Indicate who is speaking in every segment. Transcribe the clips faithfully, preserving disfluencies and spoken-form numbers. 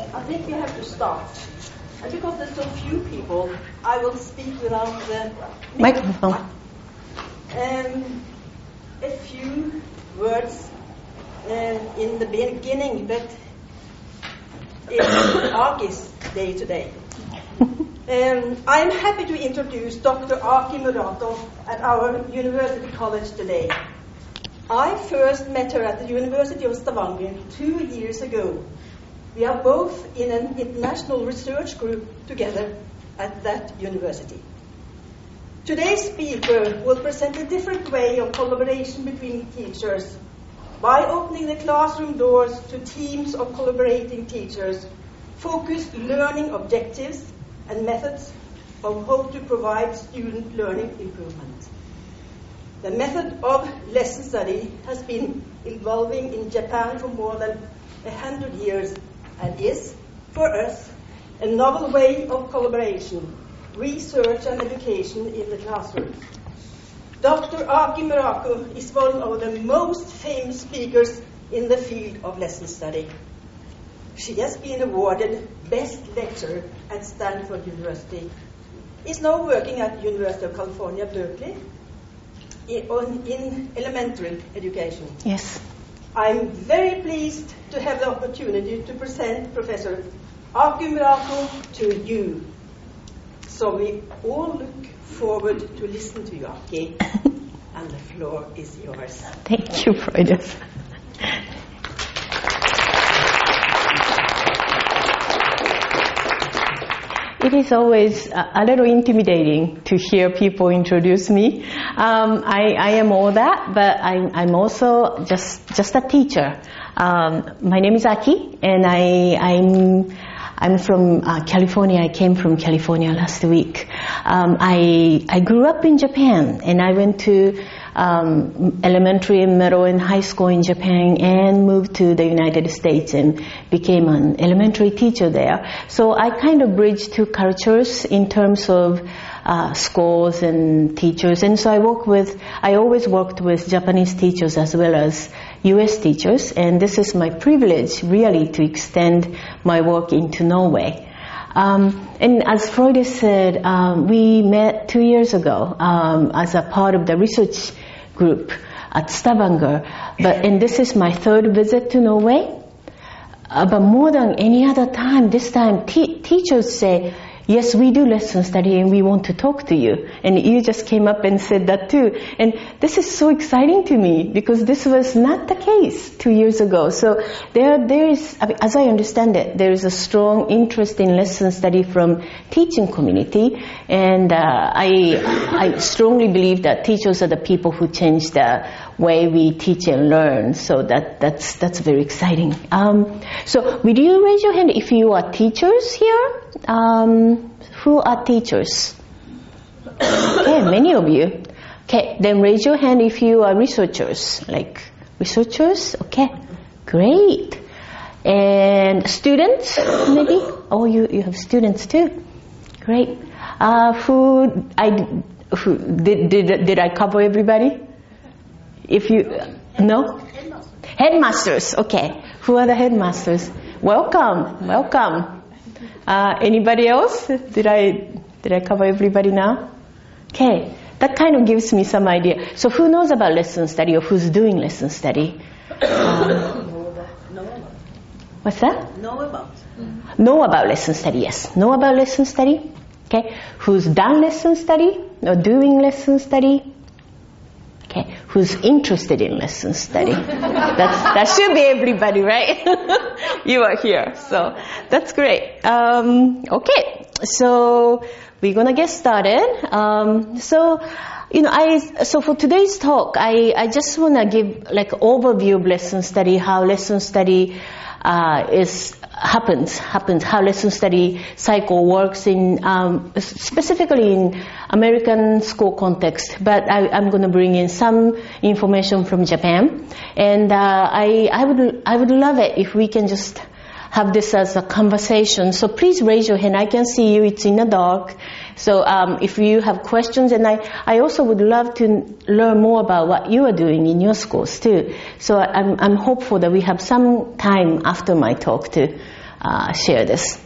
Speaker 1: I think we have to start. And because there's so few people, I will speak without the
Speaker 2: microphone.
Speaker 1: Um, a few words uh, in the beginning, but it's Aki's day today. Um, I'm happy to introduce Doctor Aki Murato at our University College today. I first met her at the University of Stavanger two years ago. We are both in an international research group together at that university. Today's speaker will present a different way of collaboration between teachers by opening the classroom doors to teams of collaborating teachers, focused learning objectives and methods of how to provide student learning improvement. The method of lesson study has been evolving in Japan for more than a hundred years and is, for us, a novel way of collaboration, research and education in the classroom. Doctor Aki Murato is one of the most famous speakers in the field of lesson study. She has been awarded Best Lecturer at Stanford University, is now working at University of California, Berkeley, in, on, in elementary education.
Speaker 2: Yes.
Speaker 1: I'm very pleased to have the opportunity to present Professor Aki Murato to you. So we all look forward to listen to you, Aki, and the floor is yours.
Speaker 2: Thank you, Freude. It is always a little intimidating to hear people introduce me. Um, I, I am all that, but I'm, I'm also just just a teacher. Um, my name is Aki, and I, I'm I'm from uh, California. I came from California last week. Um, I I grew up in Japan, and I went to um, elementary and middle and high school in Japan, and moved to the United States and became an elementary teacher there. So I kind of bridged two cultures in terms of uh, schools and teachers. And so I work with, I always worked with Japanese teachers as well as U S teachers. And this is my privilege, really, to extend my work into Norway. Um, and as Freude said, um, we met two years ago um, as a part of the research group at Stavanger. But and this is my third visit to Norway. Uh, but more than any other time, this time te- teachers say, yes, we do lesson study and we want to talk to you. And you just came up and said that too. And this is so exciting to me because this was not the case two years ago. So there, there is, as I understand it, there is a strong interest in lesson study from teaching community. And uh, I, I strongly believe that teachers are the people who change the way we teach and learn. So that, that's, that's very exciting. Um, so would you raise your hand if you are teachers here? Um, who are teachers? Okay, many of you. Okay, then raise your hand if you are researchers. Like researchers? Okay, great. And students, maybe? Oh, you, you have students too. Great. Uh, who I who did did did I cover everybody? If you no, headmasters. Headmasters. Okay. Who are the headmasters? Welcome, welcome. Uh, anybody else? Did I did I cover everybody now? Okay, that kind of gives me some idea. So who knows about lesson study or who's doing lesson study? Um, what's that?
Speaker 1: Know about.
Speaker 2: Know about lesson study, yes. Know about lesson study. Okay, who's done lesson study or doing lesson study? Okay, who's interested in lesson study? That's, that should be everybody, right? You are here, so that's great. Um, okay, so we're gonna get started. Um, so, you know, I so for today's talk, I, I just wanna give like overview of lesson study, how lesson study uh, is happens happens how lesson study cycle works in um, specifically in American school context, but I, I'm going to bring in some information from Japan, and uh, I I would I would love it if we can just have this as a conversation. So please raise your hand. I can see you. It's in the dark. So um, if you have questions, and I, I also would love to learn more about what you are doing in your schools too. So I'm, I'm hopeful that we have some time after my talk to uh, share this.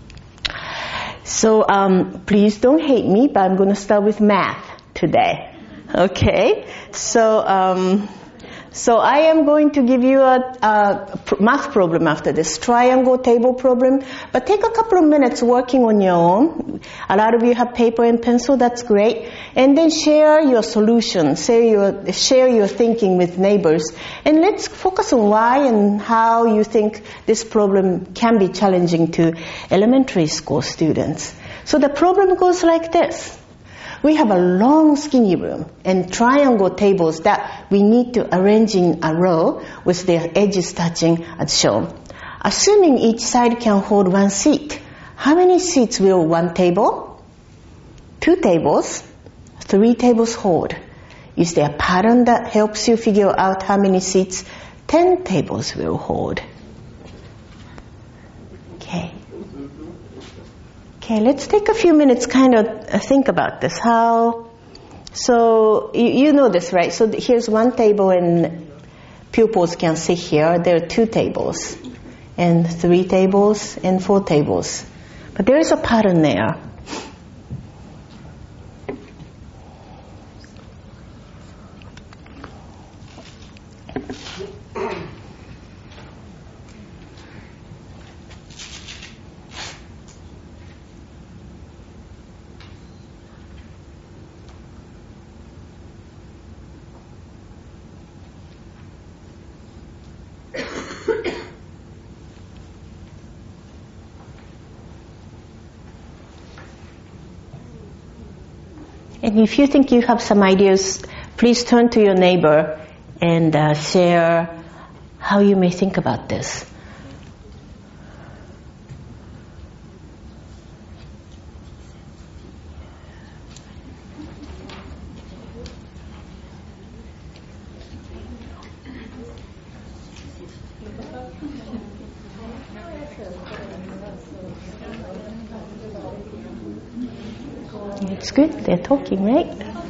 Speaker 2: So um, please don't hate me, but I'm going to start with math today. Okay? So um, so I am going to give you a, a math problem after this, triangle table problem. But take a couple of minutes working on your own. A lot of you have paper and pencil, that's great. And then share your solution, share your, share your thinking with neighbors. And let's focus on why and how you think this problem can be challenging to elementary school students. So the problem goes like this. We have a long skinny room and triangle tables that we need to arrange in a row with their edges touching as shown. Assuming each side can hold one seat, how many seats will one table, two tables, three tables hold? Is there a pattern that helps you figure out how many seats ten tables will hold? Okay. Okay, let's take a few minutes kind of think about this. How, so you, you know this, right? So here's one table and pupils can sit here. There are two tables and three tables and four tables. But there is a pattern there. And if you think you have some ideas, please turn to your neighbor and uh, share how you may think about this. It's good, they're talking, right?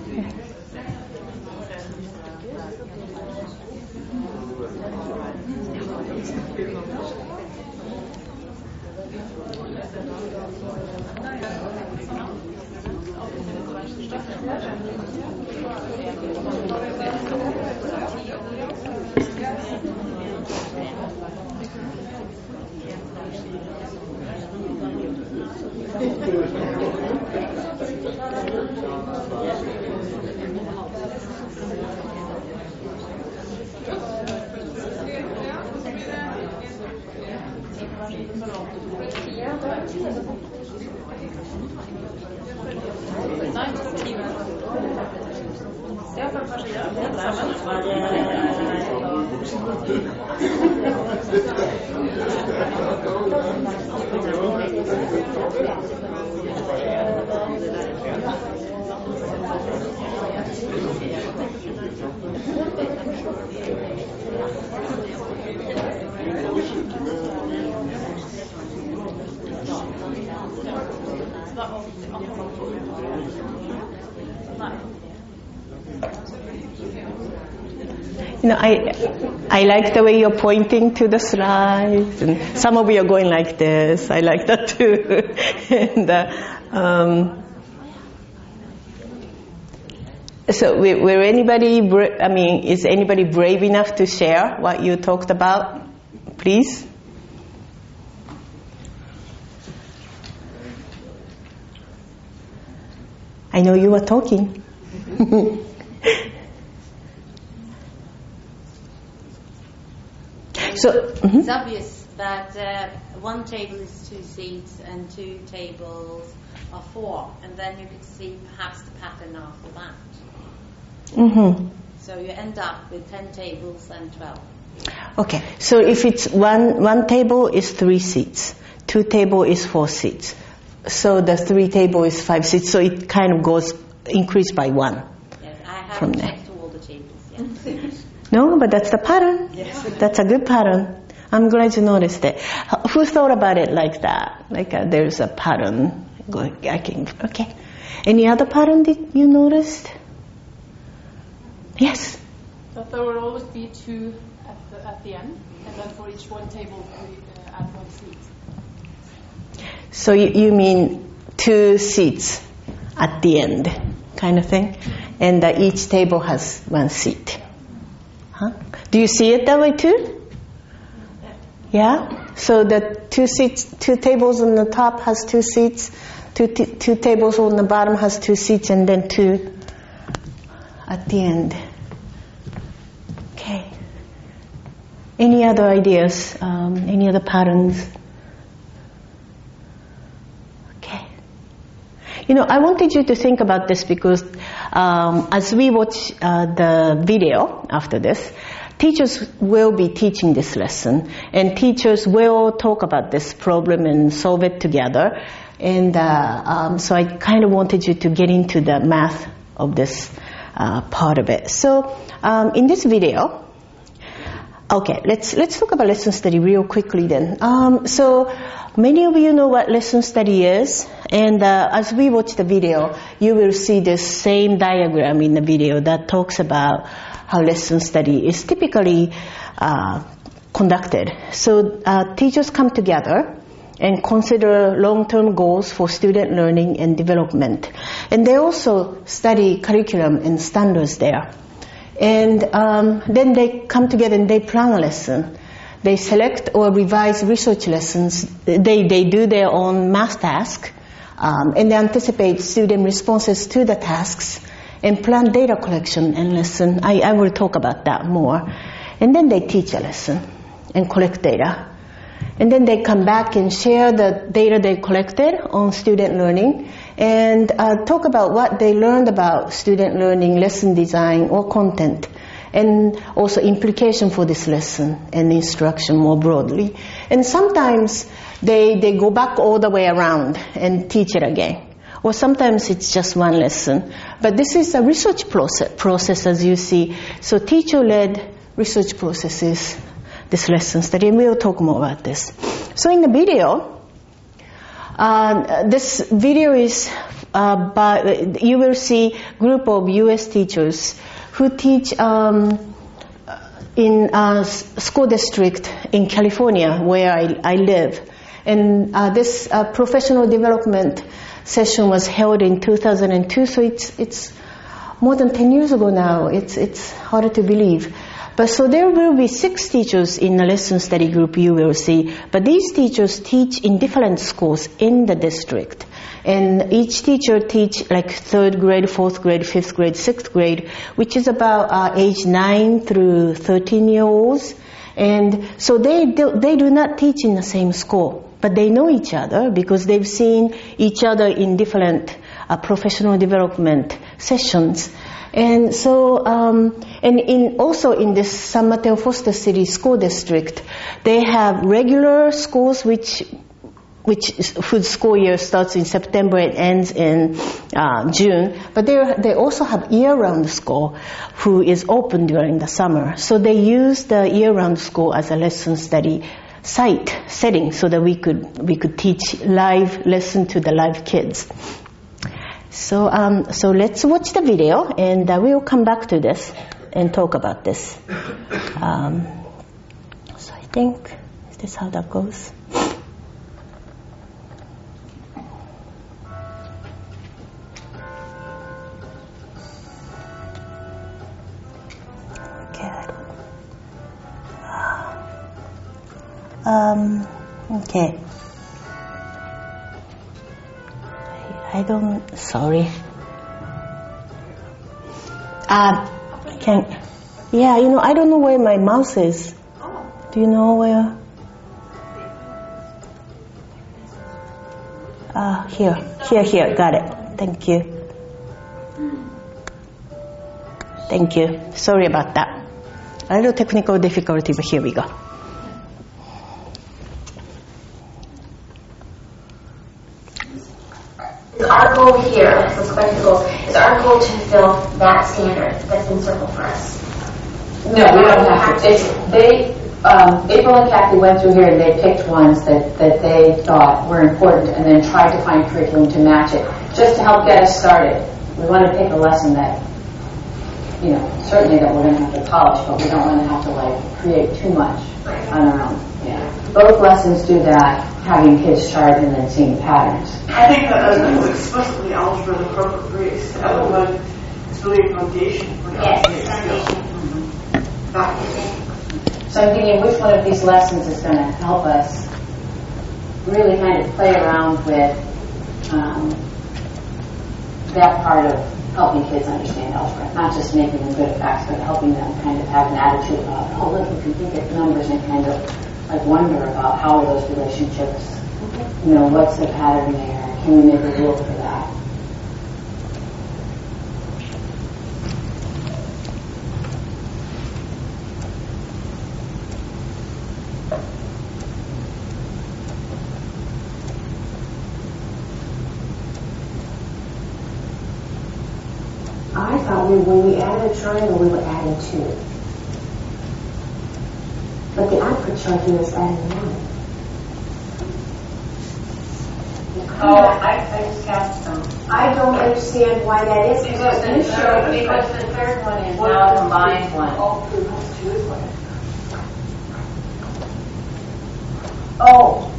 Speaker 2: You know, I I like the way you're pointing to the slides, and some of you are going like this. I like that too. and uh, um, so, were anybody? Bra- I mean, is anybody brave enough to share what you talked about? Please. I know you were talking. So, mm-hmm.
Speaker 3: It's obvious that uh, one table is two seats and two tables are four, and then you could see perhaps the pattern after that.
Speaker 2: Mm-hmm.
Speaker 3: So you end up with ten tables and twelve.
Speaker 2: Okay, so if it's one one table is three seats, two table is four seats, so the three table is five seats, so it kind of goes increased by one.
Speaker 3: Yes, I have
Speaker 2: from
Speaker 3: checked
Speaker 2: there.
Speaker 3: all the tables. Yes.
Speaker 2: No, but that's the pattern.
Speaker 3: Yes.
Speaker 2: That's a good pattern. I'm glad you noticed it. Who thought about it like that? Like uh, there's a pattern. I can, okay. Any other pattern that you noticed? Yes.
Speaker 4: That there will always be two at the, at the end, and then for each one table we uh, add one seat.
Speaker 2: So you, you mean two seats at the end, kind of thing? And uh, each table has one seat. Huh? Do you see it that way too? Yeah? So the two seats, two tables on the top has two seats, two, t- two tables on the bottom has two seats, and then two at the end. Okay. Any other ideas? Um, any other patterns? Okay. You know, I wanted you to think about this because um, as we watch uh, the video after this, teachers will be teaching this lesson, and teachers will talk about this problem and solve it together. And uh, um, so I kind of wanted you to get into the math of this uh, part of it. So um, in this video, okay, let's let's talk about lesson study real quickly then. Um, so many of you know what lesson study is, and uh, as we watch the video, you will see this same diagram in the video that talks about how lesson study is typically uh, conducted. So uh, teachers come together and consider long-term goals for student learning and development. And they also study curriculum and standards there. And um, then they come together and they plan a lesson. They select or revise research lessons. They, they do their own math task, um, and they anticipate student responses to the tasks and plan data collection and lesson. I, I will talk about that more. And then they teach a lesson and collect data. And then they come back and share the data they collected on student learning and uh, talk about what they learned about student learning, lesson design, or content, and also implication for this lesson and instruction more broadly. And sometimes they, they go back all the way around and teach it again. Or sometimes it's just one lesson. But this is a research process, process as you see. So teacher-led research processes, this lesson study, and we'll talk more about this. So in the video, uh, this video is uh, by, you will see a group of U S teachers who teach um, in a school district in California where I, I live. And uh, this uh, professional development session was held in two thousand two, so it's it's more than ten years ago now. It's it's hard to believe. But so there will be six teachers in the lesson study group you will see. But these teachers teach in different schools in the district. And each teacher teach like third grade, fourth grade, fifth grade, sixth grade, which is about uh, age nine through thirteen year olds. And so they do, they do not teach in the same school. But they know each other because they've seen each other in different uh, professional development sessions. And so, um, and in also in this San Mateo Foster City School District, they have regular schools which which whose school year starts in September and ends in uh, June. But they they also have year-round school who is open during the summer. So they use the year-round school as a lesson study site setting so that we could we could teach live lesson to the live kids. So um, so let's watch the video, and uh, we will come back to this and talk about this. Um, so I think is this how that goes? Um, okay. I, I don't, sorry. Uh, can, yeah, you know, I don't know where my mouse is. Do you know where? Uh, here, here, here, got it. Thank you. Thank you. Sorry about that. A little technical difficulty, but here we go.
Speaker 4: Our goal here at Excellence Collective Goals is our goal to fulfill that standard that's been circled for us.
Speaker 5: No, we don't have to. It's, they, um, April and Kathy went through here and they picked ones that, that they thought were important and then tried to find curriculum to match it, just to help get us started. We want to pick a lesson that, you know, certainly that we're going to have to polish, but we don't want to have to like create too much on our own. Yeah. both lessons do that, having kids chart and then seeing patterns.
Speaker 6: I think that uh, explicitly algebra the corporate Greece. The other one is really a foundation for
Speaker 4: Yes,
Speaker 6: skills.
Speaker 4: foundation.
Speaker 5: So I'm thinking which one of these lessons is going to help us really kind of play around with um, that part of helping kids understand algebra, not just making them good at facts, but helping them kind of have an attitude about, oh, look, we can think at numbers and kind of like wonder about how are those relationships, you know, what's the pattern there, can we make a rule for that?
Speaker 7: I thought we, when we added a triangle, we were adding two. But the output chart here is adding one.
Speaker 3: Oh, I, I just got some.
Speaker 7: I don't understand why that is.
Speaker 3: Because the,
Speaker 7: You showed
Speaker 3: third,
Speaker 7: me.
Speaker 3: because the third one is now a combined one.
Speaker 7: Oh.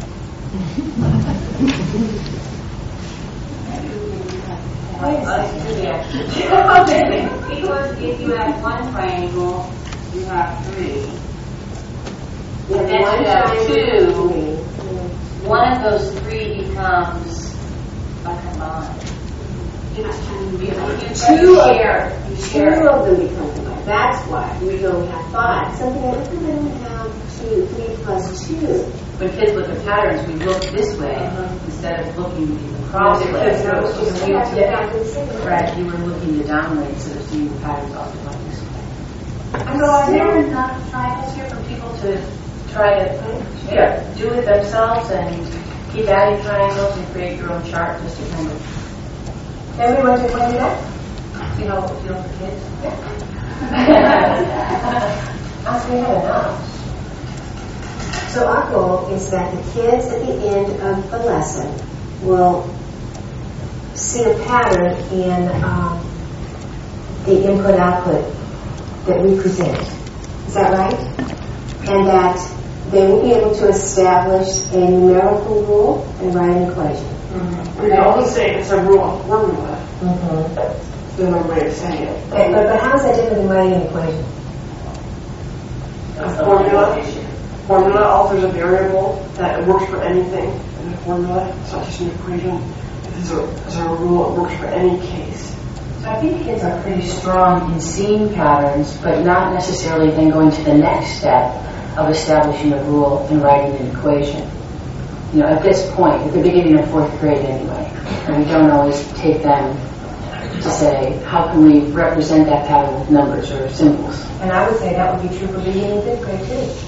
Speaker 3: Let's do the extra. Because if you have one triangle, you have three.
Speaker 7: You have
Speaker 3: Then
Speaker 7: one
Speaker 3: you have
Speaker 7: triangle,
Speaker 3: two.
Speaker 7: three.
Speaker 3: One of those three becomes a combined. You, you, you
Speaker 7: Two of,
Speaker 3: share. You
Speaker 7: two
Speaker 3: share.
Speaker 7: of them become combined. That's why we only have five. Something I look at them have two, three plus two.
Speaker 8: When kids look at patterns, we look this way instead of looking crossways. Right, you were looking the down way instead of seeing the patterns also like this way. And so are there enough triangles here for people to try to yeah, do it themselves and keep adding triangles and create your own chart just to kind of...
Speaker 7: Everybody want to play that?
Speaker 8: See how it feels for kids?
Speaker 7: As we have enough. So our goal is that the kids at the end of the lesson will see a pattern in um, the input-output that we present. Is that right? And that they will be able to establish a numerical rule and write an equation.
Speaker 6: Mm-hmm. We can always say it's a rule of formula.
Speaker 7: Mm-hmm.
Speaker 6: That's another way of saying it.
Speaker 7: But, but how is that different than writing an equation?
Speaker 6: A formula. Formula alters a variable that works for anything in the formula. It's not just an equation. It's a, it's a rule. It works for any case.
Speaker 8: So I think kids are pretty strong in seeing patterns, but not necessarily then going to the next step of establishing a rule and writing an equation. You know, at this point, at the beginning of fourth grade anyway, and we don't always take them to say, how can we represent that pattern with numbers or symbols?
Speaker 7: And I would say that would be true for beginning fifth grade too.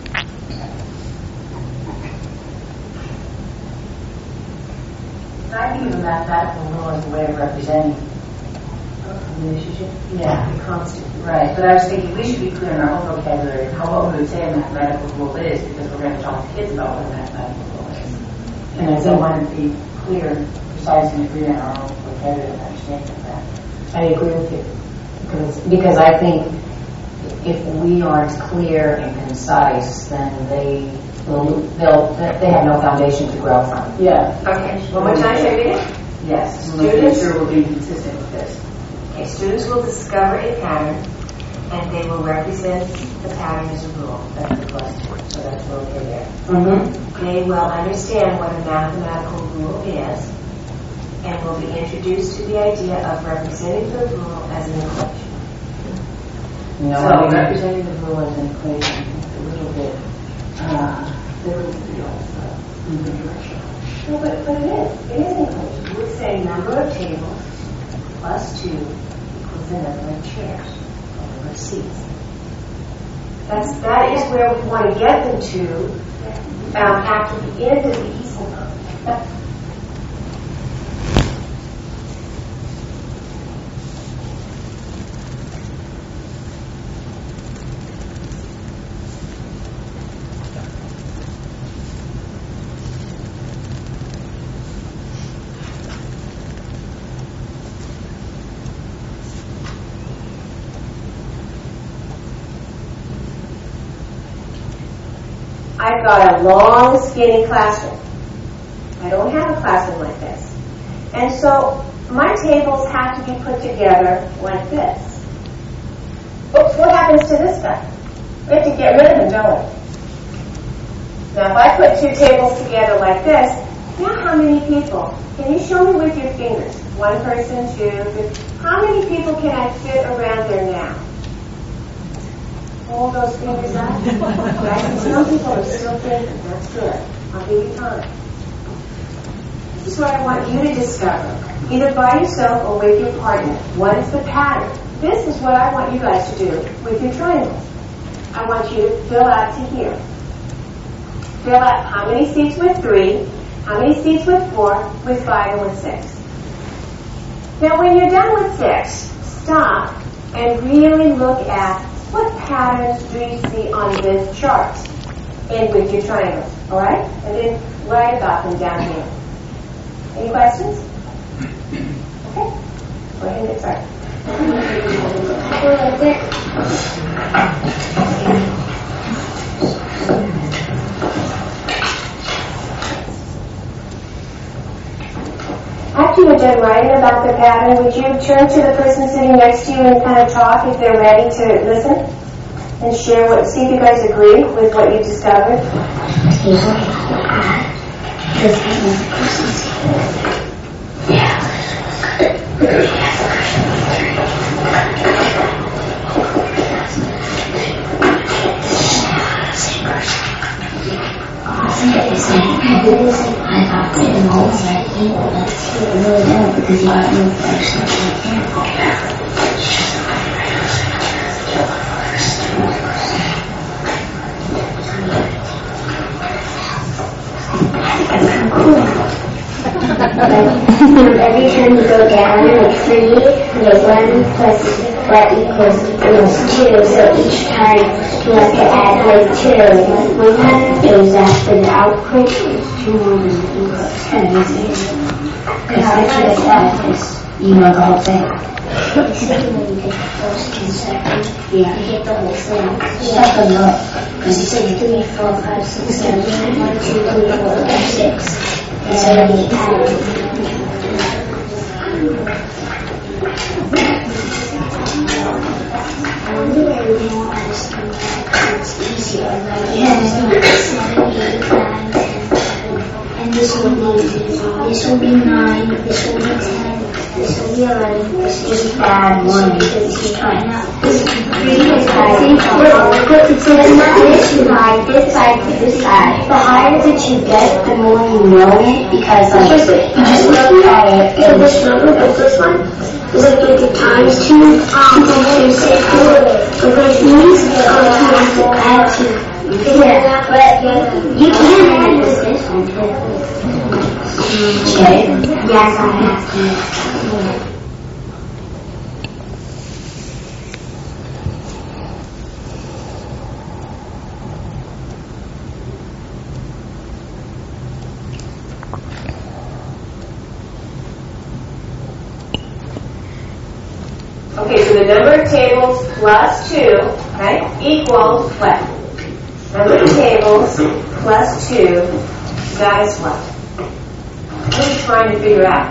Speaker 8: I think of a mathematical rule as a way of representing a relationship. Yeah, the constant. Right, but I was thinking we should be clear in our own vocabulary how what we would say a mathematical rule is, because we're going to talk to kids about what a mathematical rule is. And I don't want to be clear, precise, and agree on our own vocabulary and understanding of that.
Speaker 7: I agree with you.
Speaker 9: Because, because I think if we aren't clear and concise, then they will, they'll, they have no foundation to grow from.
Speaker 7: Yeah. Okay. One more time, say it again.
Speaker 8: Yes.
Speaker 7: Students
Speaker 8: sure will be consistent with this.
Speaker 7: Okay, students will discover a pattern and they will represent the pattern as a rule. That's the question. So that's okay there.
Speaker 8: Mm-hmm.
Speaker 7: They will understand what a mathematical rule is and will be introduced to the idea of representing the rule as an equation.
Speaker 8: You know,
Speaker 7: So-
Speaker 8: representing the rule as an equation is a little bit, uh, there would be also in the direction.
Speaker 7: No, but, but it is. It is an equation. We're saying number of tables plus two equals the number of chairs or number of seats. That's, that is where we want to get them to um, after the end of the easel mode. I I've got a long, skinny classroom. I don't have a classroom like this. And so my tables have to be put together like this. Oops, what happens to this guy? We have to get rid of him, don't we? Now, if I put two tables together like this, now how many people? Can you show me with your fingers? One person, two, three. How many people can I fit around there now? Hold those fingers up. Right? Some people are still thinking. That's good. I'll give you time. This is what I want you to discover, either by yourself or with your partner. What is the pattern? This is what I want you guys to do with your triangles. I want you to fill out to here. Fill out how many seats with three, how many seats with four, with five, and with six. Now when you're done with six, stop and really look at what patterns do you see on this chart and with your triangles, all right? And then write about them down here. Any questions? Okay. Go ahead and get started. After you're done writing about the pattern, would you turn to the person sitting next to you and kind of talk if they're ready to listen? And share what, see if you guys agree with what you discovered?
Speaker 4: Every time you go down, like three, like one plus what equals equals two. So each time you have to add like two. One time is after the output is two more than equals ten. Because I could have this, you know, the whole thing. Except when you get the first and second, yeah, you get the whole thing. Second look. Because you say three, four, five, six, seven, one, two, three, four, five, six. And so then you add it. I wonder where we want us to it's easier, like yeah, seven, eight, nine, ten, and this will be this will be nine, this will be ten, this will be eleven, this will just add one because he's trying out. This is not this side, this side to this side. The higher that you get, the more you know it because like you just look at it. So this number, but this one. Is it like the times two, um, two, six, four, but those means, um, you have to add two. Yeah, but you can add with this one too. Okay. Yes, I have to.
Speaker 7: Okay, so the number of tables plus two, right, equals what? Number of tables plus two, that is what? What are you trying to figure out?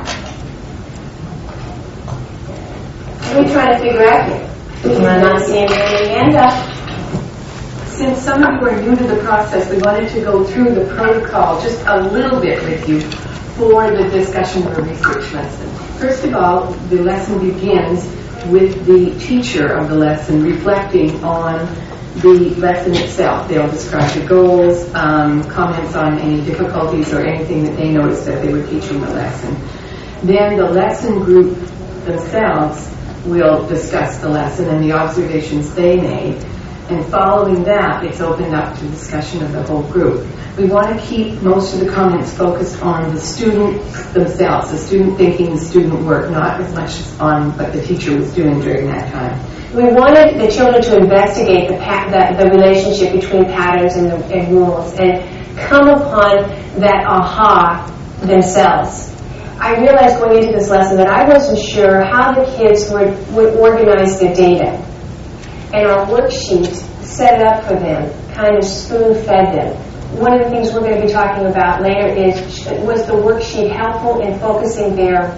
Speaker 7: What are you trying to figure out here? I'm not seeing any hand up.
Speaker 10: Since some of you are new to the process, we wanted to go through the protocol just a little bit with you for the discussion of a research lesson. First of all, the lesson begins with the teacher of the lesson reflecting on the lesson itself. They'll describe the goals, um, comments on any difficulties or anything that they noticed that they were teaching the lesson. Then the lesson group themselves will discuss the lesson and the observations they made. And following that, it's opened up to discussion of the whole group. We want to keep most of the comments focused on the students themselves, the student thinking, the student work, not as much on what the teacher was doing during that time.
Speaker 7: We wanted the children to investigate the, pa- the, the relationship between patterns and, the, and rules and come upon that aha themselves. I realized going into this lesson that I wasn't sure how the kids would, would organize the data. And our worksheet set it up for them, kind of spoon-fed them. one of the things we're going to be talking about later is, was the worksheet helpful in focusing their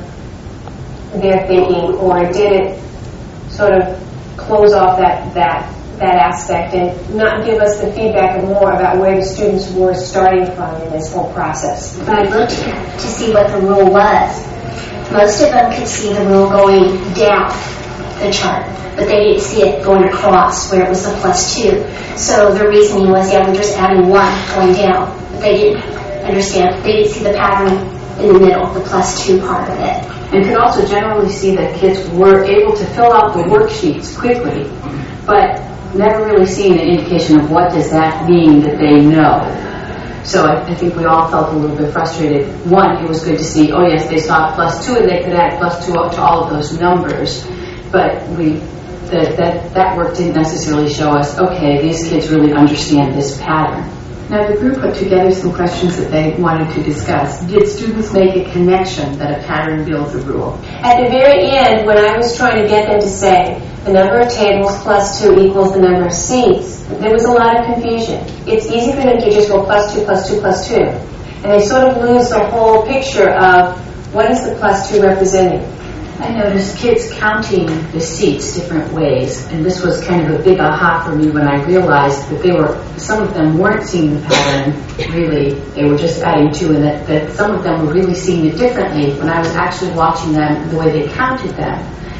Speaker 7: their thinking, or did it sort of close off that that that aspect and not give us the feedback of more about where the students were starting from in this whole process?
Speaker 4: When I looked to see what the rule was, most of them could see the rule going down the chart, but they didn't see it going across where it was the plus two. So the reasoning was, yeah, we're just adding one going down. But they didn't understand. They didn't see the pattern in the middle, the plus two part of it.
Speaker 8: And could also generally see that kids were able to fill out the worksheets quickly, but never really seeing an indication of what does that mean that they know. So I, I think we all felt a little bit frustrated. One, it was good to see, oh yes, they saw plus two and they could add plus two up to all of those numbers. But we, the, that, that work didn't necessarily show us, okay, these kids really understand this pattern.
Speaker 10: Now the group put together some questions that they wanted to discuss. Did students make a connection that a pattern builds a rule?
Speaker 7: At the very end, when I was trying to get them to say the number of tables plus two equals the number of seats, there was a lot of confusion. It's easy for them to just go plus two, plus two, plus two. And they sort of lose the whole picture of what is the plus two representing.
Speaker 8: I noticed kids counting the seats different ways, and this was kind of a big aha for me when I realized that they were, some of them weren't seeing the pattern really, they were just adding two, and that, that some of them were really seeing it differently when I was actually watching them, the way they counted them.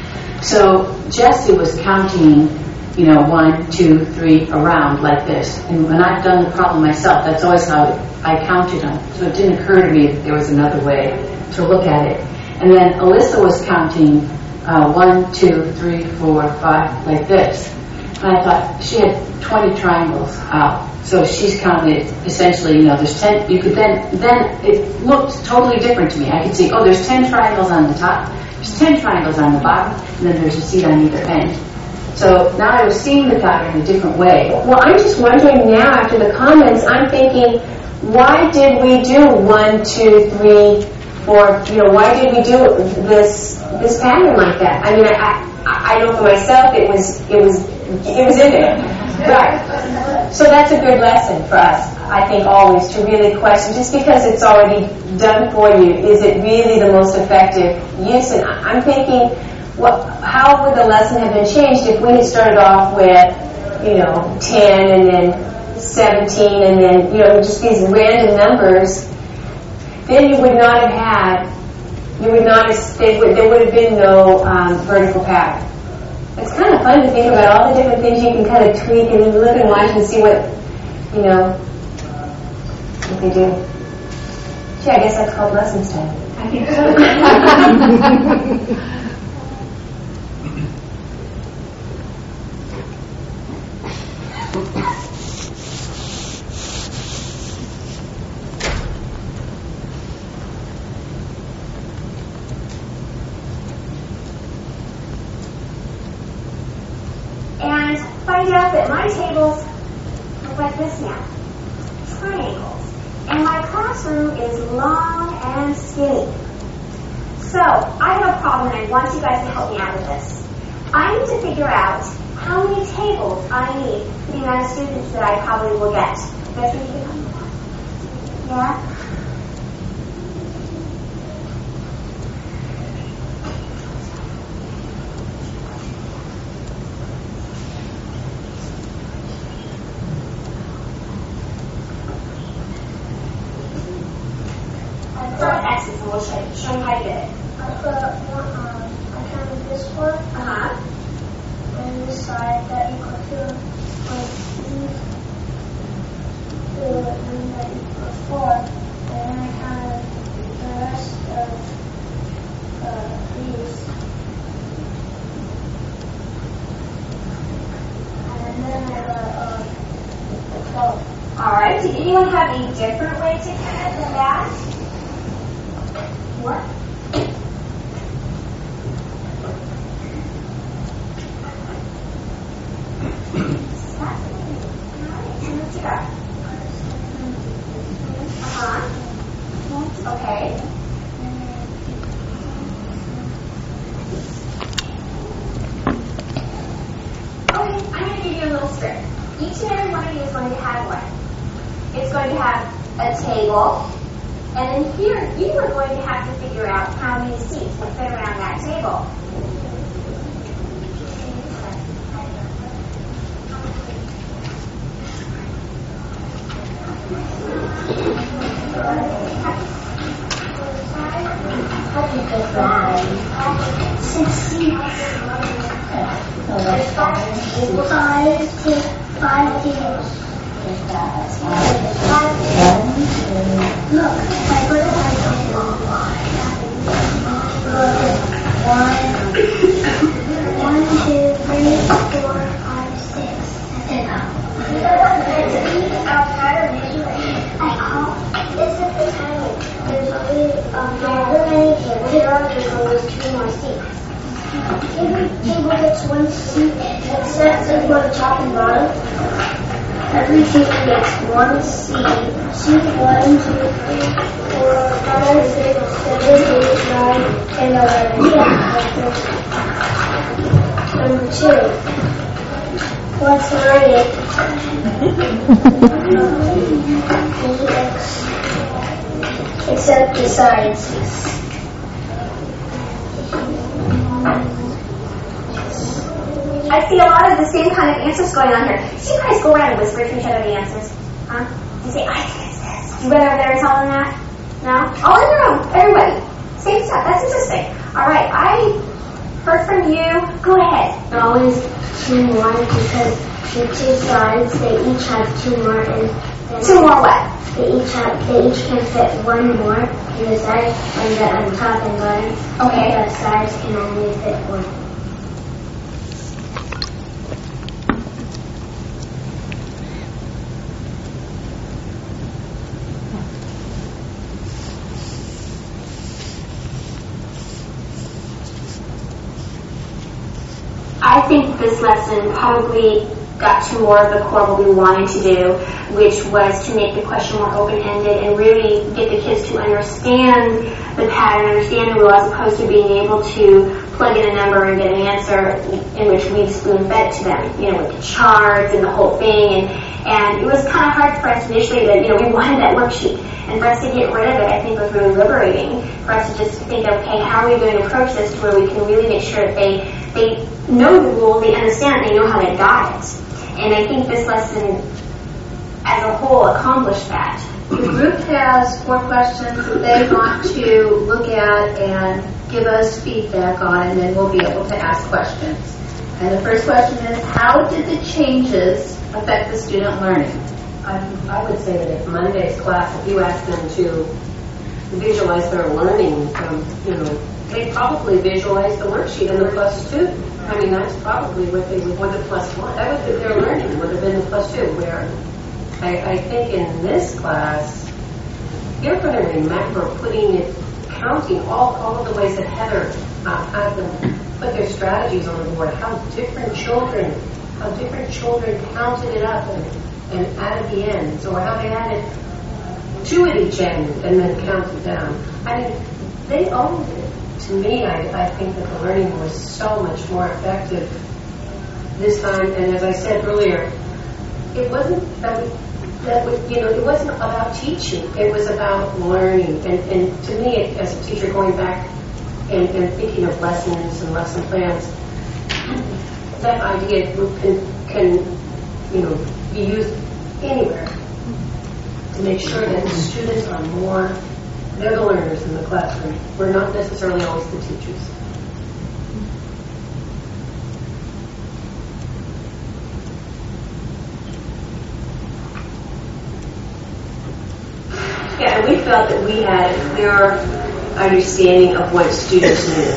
Speaker 8: So Jessie was counting, you know, one, two, three, around like this, and when I've done the problem myself, that's always how I counted them, so it didn't occur to me that there was another way to look at it. And then Alyssa was counting uh, one, two, three, four, five, like this. And I thought she had twenty triangles out. So she's counted essentially, you know, there's ten. You could then, then it looked totally different to me. I could see, oh, there's ten triangles on the top, there's ten triangles on the bottom, and then there's a seat on either end. So now I was seeing the pattern in a different way.
Speaker 7: Well, I'm just wondering now, after the comments, I'm thinking, why did we do one, two, three, four? You know, why did we do this this pattern like that? I mean, I I, I know for myself, it was it was it was in there, right? So that's a good lesson for us, I think, always to really question, just because it's already done for you, is it really the most effective use? And I'm thinking, what? How would the lesson have been changed if we had started off with, you know, ten and then seventeen and then, you know, just these random numbers? Then you would not have had, you would not have, there would, there would have been no um, vertical pattern. It's kind of fun to think about all the different things you can kind of tweak and look and watch and see what, you know, what they do. Gee, I guess that's called lessons time.
Speaker 10: I think so.
Speaker 11: And find out that my tables look like this now, triangles. And my classroom is long and skinny. So I have a problem and I want you guys to help me out with this. I need to figure out how many tables I need for the amount of students that I probably will get. That's what you can. Yeah? X's and we'll show you, show you how to get it.
Speaker 4: I put one, um, I counted this one.
Speaker 11: Uh-huh.
Speaker 4: And this side that equal to point two, two, and that equals four. And then I counted the rest of uh, these. And then I got uh, twelve.
Speaker 11: All right. Did anyone have a different way to count it than that? What? Uh-huh. Okay. Okay, I'm going to give you a little script. Each and every one of you is going to have one. it's going to have a table. And then here, you are going to have to figure out how many seats will fit around that table.
Speaker 4: Six seats. Five, five tables. Look, I put it like one, one, two, three, four, five, six, seven. I call. This is the timing. There's only um, however many tables there are. There's always two more seats. Every table gets one seat, except for the top and bottom. Every table gets one seat. Seat one, two, three, four, five, six, seven, eight, nine, ten, eleven. Number two. Let's write it. Except the sides.
Speaker 11: I see a lot of the same kind of answers going on here. Do you guys go around and whisper to each other the answers? Huh? Do you say, I think it's this? Do you run over there and tell them that? No? All in your own. Everybody. Same stuff. That's interesting. All right. I heard from you. Go ahead.
Speaker 4: There are always two more because the two sides, they each have two more. And
Speaker 11: two more what?
Speaker 4: They each have, they each can fit one more in the side and the on top and bottom.
Speaker 11: Okay.
Speaker 4: The sides can only fit one.
Speaker 11: I think this lesson probably got to more of the core of what we wanted to do, which was to make the question more open-ended and really get the kids to understand the pattern, understand the rule, as opposed to being able to plug in a number and get an answer in which we spoon-fed to them, you know, with the charts and the whole thing. And, and it was kind of hard for us initially that, you know, we wanted that worksheet. And for us to get rid of it, I think was really liberating for us to just think, okay, how are we going to approach this to where we can really make sure that they, they know the rules, they understand, they know how they got it. And I think this lesson as a whole accomplished that.
Speaker 12: The group has four questions that they want to look at and give us feedback on, and then we'll be able to ask questions. And the first question is, how did the changes affect the student learning?
Speaker 13: I, I would say that if Monday's class, if you ask them to visualize their learning, um, you know, they probably visualize the worksheet and the plus two. I mean, that's probably what they would, what the plus one, that would be their learning, would have been the plus two, where I, I think in this class, you're going to remember putting it, counting all, all of the ways that Heather uh, had them put their strategies on the board, how different children, how different children counted it up and, and added the ends, or how they added two at each end and then counted down. I mean, they owned it. To me, I, I think that the learning was so much more effective this time. And as I said earlier, it wasn't that we, that we, you know, it wasn't about teaching. It was about learning. And, and to me, it, as a teacher, going back and, and thinking of lessons and lesson plans, that idea can, can, you know, be used anywhere to make sure that the students are more. They're the learners in the classroom. We're not necessarily always the teachers.
Speaker 14: Yeah, and we felt that we had a clear understanding of what students needed.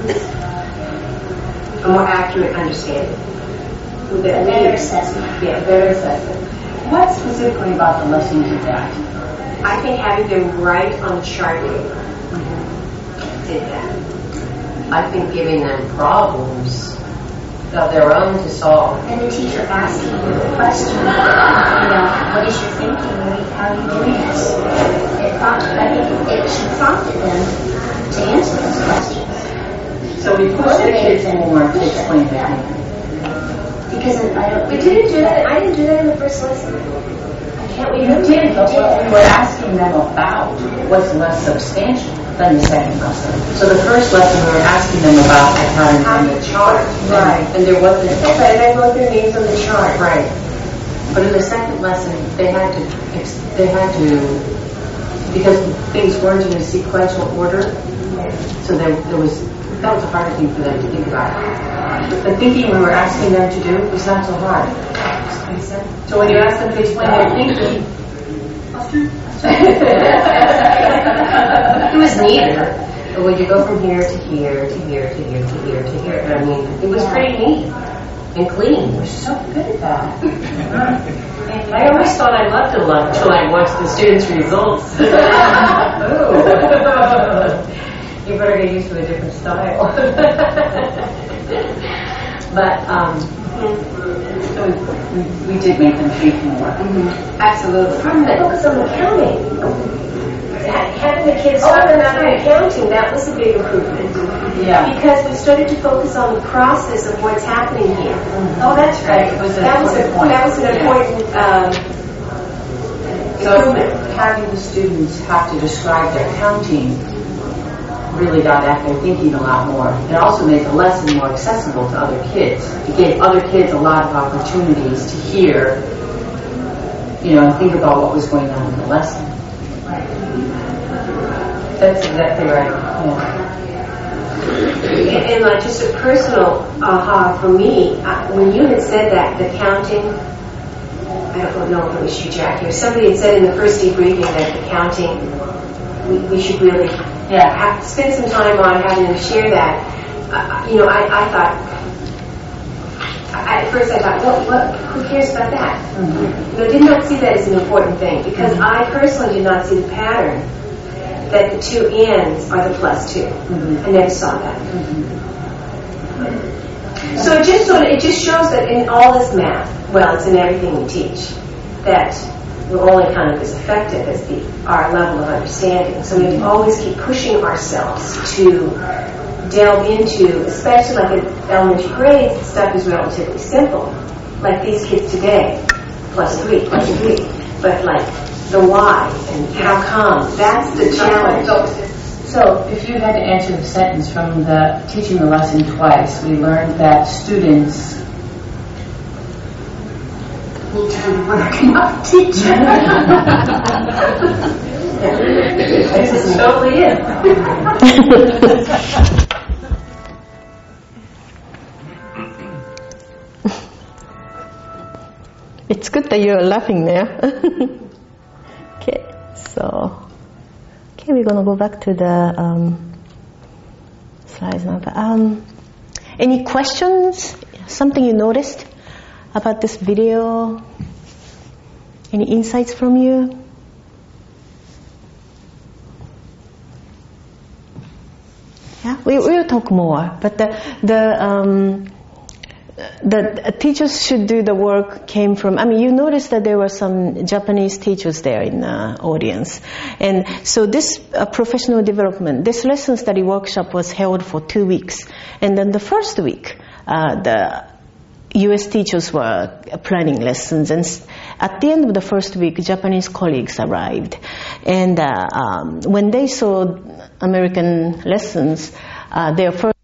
Speaker 14: A more accurate understanding.
Speaker 12: A better assessment.
Speaker 14: Yeah, better assessment.
Speaker 8: What specifically about the lesson did that?
Speaker 14: I think having them write on chart paper mm-hmm. did that.
Speaker 15: I think giving them problems of their own to solve.
Speaker 11: And the teacher asking you the question, you know, what is your thinking? How are you doing this? It prompted, I think it should prompted them to answer those questions.
Speaker 8: So we pushed the kids more to explain that.
Speaker 11: Because I don't. We didn't do that. I didn't do that in the first lesson.
Speaker 13: Can't we
Speaker 8: You did, but what we were asking them about was less substantial than the second lesson. So the first lesson we were asking them about the patterns on the chart.
Speaker 13: Right.
Speaker 8: And there wasn't.
Speaker 13: Okay, they wrote their names on the chart.
Speaker 8: Right. But in the second lesson, they had to, they had to, because things weren't in a sequential order, so there, there was, that was a hard thing for them to think about. The thinking we were asking them to do was not so hard. So when you ask them to explain their thinking,
Speaker 13: It was neater. But when you go from here to here to here to here to here to here, I mean, it was pretty neat and clean.
Speaker 8: we're so good at that.
Speaker 13: I always thought I loved it a lot until I watched the students' results.
Speaker 8: You better get used to a different style. But um, so we, we did make them think more.
Speaker 13: Mm-hmm. Absolutely.
Speaker 14: Focus on the counting. Having the kids
Speaker 13: Oh,
Speaker 14: talk
Speaker 13: that's
Speaker 14: about
Speaker 13: right.
Speaker 14: the counting, that was a big improvement.
Speaker 8: Yeah.
Speaker 14: Because we started to focus on the process of what's happening here.
Speaker 13: Oh, that's right.
Speaker 8: It was an
Speaker 14: That was a,
Speaker 8: important point.
Speaker 14: that was an
Speaker 8: Yeah.
Speaker 14: important um,
Speaker 8: So
Speaker 14: improvement.
Speaker 8: having the students have to describe their counting really got at their thinking a lot more. It also made the lesson more accessible to other kids. It gave other kids a lot of opportunities to hear, you know, and think about what was going on in the lesson. That's exactly right. Yeah.
Speaker 14: And, and like just a personal aha for me, uh, when you had said that, the counting, I don't know if it was you, Jack, or somebody had said in the first debriefing that the counting, we, we should really
Speaker 8: Yeah.
Speaker 14: have, spend some time on having them share that. Uh, you know, I, I thought, I, at first I thought, what, what, who cares about that?
Speaker 8: Mm-hmm.
Speaker 14: You know, did not see that as an important thing because mm-hmm. I personally did not see the pattern that the two ends are the plus two. Mm-hmm. I never saw that. Mm-hmm. So it just sort of, it just shows that in all this math, well, it's in everything we teach, that we're only kind of as effective as the our level of understanding. So we have to always keep pushing ourselves to delve into, especially like in elementary grades, stuff is relatively simple. Like these kids today, plus three, plus three. But like the why and how come, that's the challenge.
Speaker 8: So if you had to answer the sentence from the teaching the lesson twice, we learned that students need to be working on teaching.
Speaker 14: This is totally it.
Speaker 2: It's good that you're laughing there. Okay, so okay, we're gonna go back to the um, slides now. Um, any questions? Something you noticed about this video? Any insights from you? Yeah, we will talk more. But the the um, the teachers should do the work came from. I mean, you noticed that there were some Japanese teachers there in the audience, and so this uh, professional development, this lesson study workshop was held for two weeks, and then the first week, uh, the U S teachers were planning lessons, and at the end of the first week, Japanese colleagues arrived, and uh, um, when they saw American lessons, uh, their first